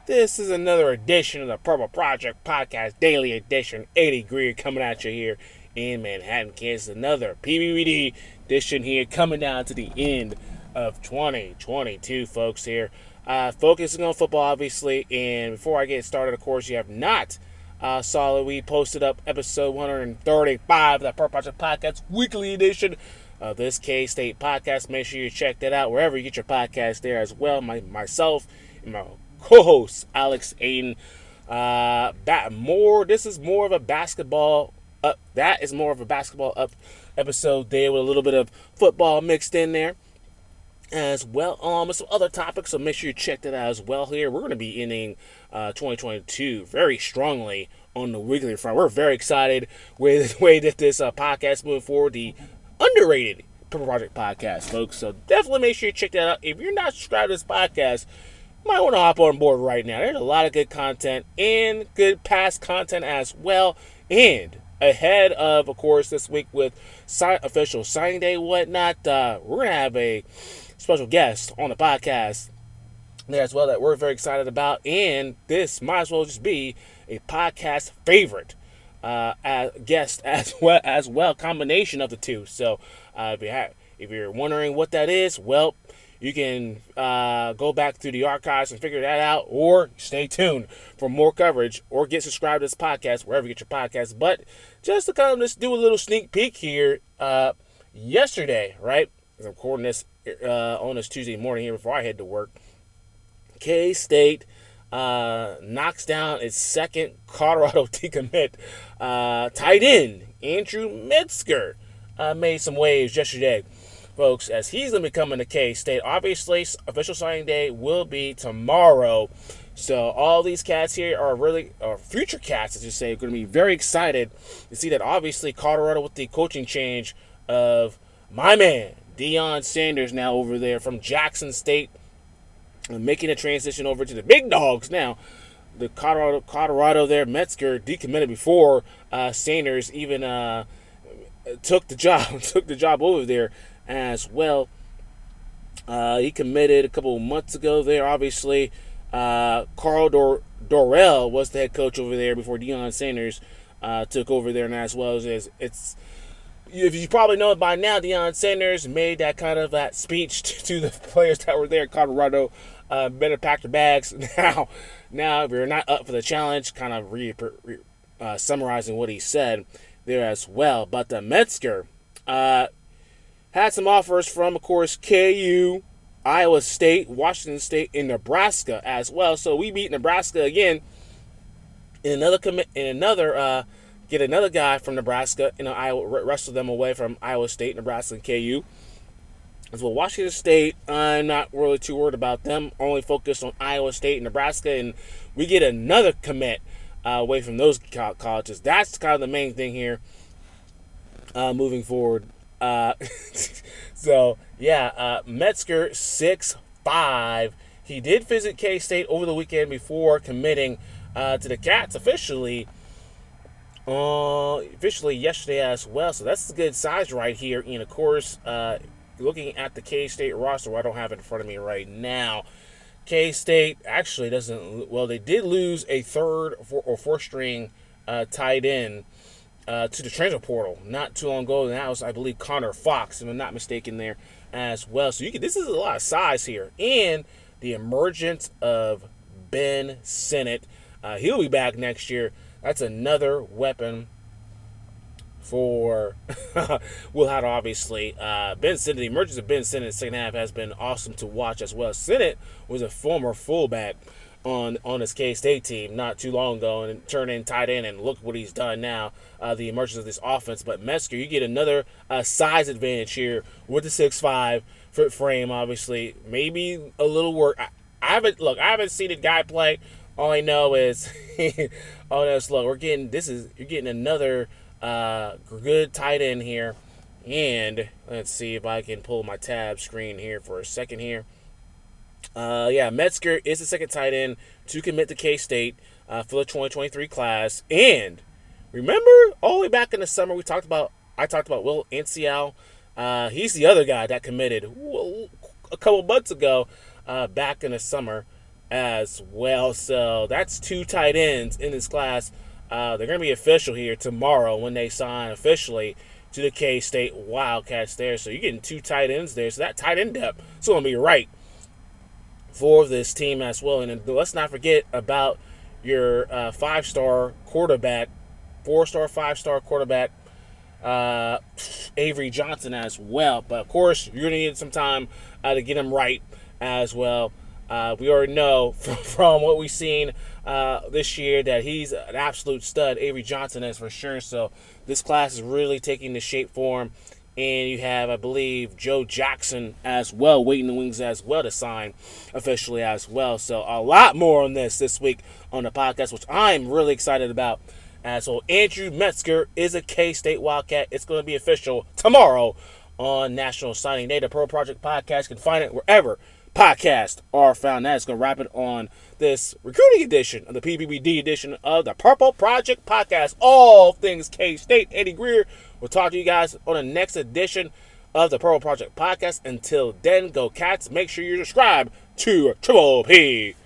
This is another edition of the Purple Project Podcast Daily Edition. 80 Greer coming at you here in Manhattan, Kansas. Another PBBD edition here coming down to the end of 2022, folks. Here, focusing on football, obviously. And before I get started, of course, you have not saw that we posted up episode 135 of the Purple Project Podcast Weekly Edition of this K-State podcast. Make sure you check that out wherever you get your podcast there as well. Myself and my co-host Alex Aiden. This is more of a basketball up. That is more of a basketball up episode there with a little bit of football mixed in there as well, with some other topics. So make sure you check that out as well. Here we're going to be ending 2022 very strongly on the weekly front. We're very excited with the way that this podcast moving forward. The underrated Purple Project Podcast, folks. So definitely make sure you check that out. If you're not subscribed to this podcast, you might want to hop on board right now. There's a lot of good content and good past content as well. And ahead of course, this week with official signing day and whatnot, we're going to have a special guest on the podcast there as well that we're very excited about. And this might as well just be a podcast favorite guest as well, combination of the two. So if you're wondering what that is, well, you can go back through the archives and figure that out, or stay tuned for more coverage, or get subscribed to this podcast wherever you get your podcasts. But just to kind of just do a little sneak peek here, yesterday, right? I'm recording this on this Tuesday morning here before I head to work. K-State knocks down its second Colorado decommit tight end. Andrew Metzger made some waves yesterday, folks, as he's going to be coming to K-State. Obviously, official signing day will be tomorrow. So all these cats here are future cats, as you say, are going to be very excited to see that. Obviously, Colorado with the coaching change of my man, Deion Sanders, now over there from Jackson State, making a transition over to the big dogs now. The Colorado there, Metzger decommitted before Sanders even took the job over there as well. He committed a couple of months ago there. Obviously, Carl Dorrell was the head coach over there before Deion Sanders took over there, and as well as if you probably know it by now, Deion Sanders made that kind of that speech to the players that were there in Colorado. Better pack your bags now. If you're not up for the challenge, kind of summarizing what he said there as well. But Metzger had some offers from, of course, KU, Iowa State, Washington State, and Nebraska as well. So we beat Nebraska again in get another guy from Nebraska. Iowa, wrestle them away from Iowa State, Nebraska, and KU. As well, Washington State, I'm not really too worried about them. Only focused on Iowa State and Nebraska, and we get another commit away from those colleges. That's kind of the main thing here moving forward. Metzger 6'5". He did visit K-State over the weekend before committing to the Cats officially yesterday as well. So that's a good size right here. And of course, looking at the K-State roster, I don't have it in front of me right now. K-State actually doesn't. Well, they did lose a third or fourth string tight end to the transfer portal not too long ago, and that was, I believe, Connor Fox, if I'm not mistaken, there as well. So this is a lot of size here, and the emergence of Ben Sinnott. He'll be back next year. That's another weapon for Will Howard, obviously. Ben Sinnott, the emergence of Ben Sinnott in the second half has been awesome to watch as well. Sinnott was a former fullback on his K-State team not too long ago and turned in tight end, and look what he's done now, the emergence of this offense. But Metzger, you get another size advantage here with the 6'5" foot frame, obviously. Maybe a little work. I haven't seen the guy play. All I know is you're getting another good tight end here. And let's see if I can pull my tab screen here for a second here. Metzger is the second tight end to commit to K-State for the 2023 class. And remember, all the way back in the summer, I talked about Will Ancial. He's the other guy that committed a couple months ago back in the summer. as well. So that's 2 tight ends in this class. They're going to be official here tomorrow when they sign officially to the K-State Wildcats there. So you're getting 2 tight ends there. So that tight end depth is going to be right for this team as well. And let's not forget about your 5-star quarterback, 4-star, 5-star quarterback, Avery Johnson as well. But of course, you're going to need some time to get him right as well. We already know from what we've seen this year that he's an absolute stud. Avery Johnson is for sure. So this class is really taking the shape for him. And you have, I believe, Joe Jackson as well, waiting in the wings as well to sign officially as well. So a lot more on this week on the podcast, which I'm really excited about. So Andrew Metzger is a K-State Wildcat. It's going to be official tomorrow on National Signing Day. The Pro Project Podcast, can find it wherever podcasts are found. That is going to wrap it on this recruiting edition of the PPBD edition of the Purple Project Podcast. All things K-State. Eddie Greer will talk to you guys on the next edition of the Purple Project Podcast. Until then, go Cats. Make sure you subscribe to Triple P.